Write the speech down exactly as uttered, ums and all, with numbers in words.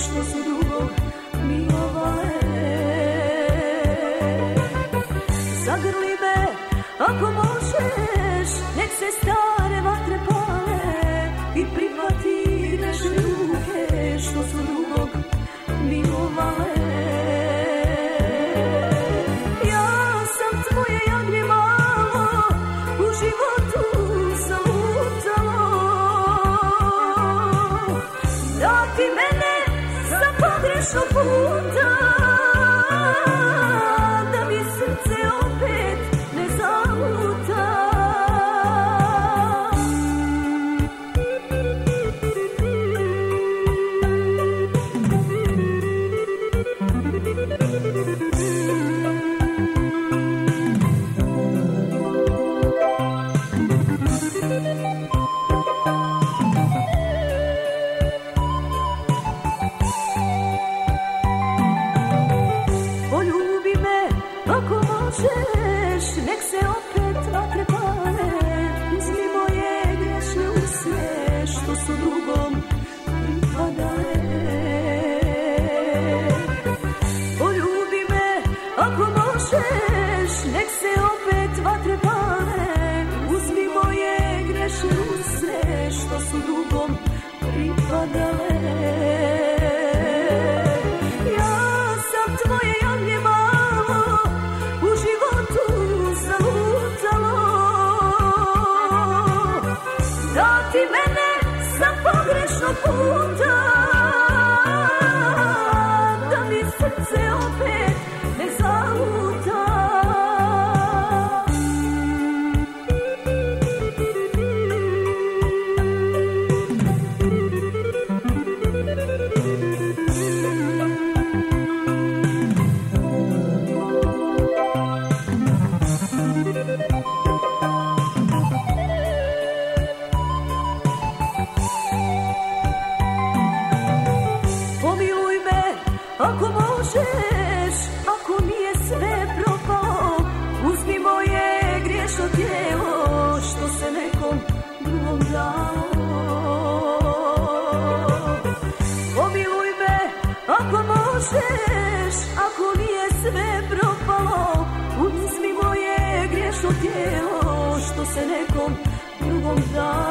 što su drugog milovale. Zagrli me ako možeš, nek se stare vatre pale i prihvati naše ruke što su drugog milovale. Ja sam tvoje jagnje malo u životu zalutalo, da ti mene za pogrešnog puta, da mi srce opet ne zaluta. Poljubi me ako možeš, nek se opet vatre pale, uzmi moje grešne usne što su drugom pripadale. Poljubi me ako možeš, nek se opet vatre pale, uzmi moje grešne usne što su drugom pripadale. Ja sam tvoje jagnje malo u životu zalutalo, da ti mene sa pogrešnog puta, da mi srce opet ne zaluta. Pomiluj me ako možeš, ako nije sve propalo, uzmi moje griješno tijelo što se nekom drugom dalo. Pomiluj me ako možeš, ako nije sve propalo, uzmi moje griješno tijelo što se nekom drugom dalo.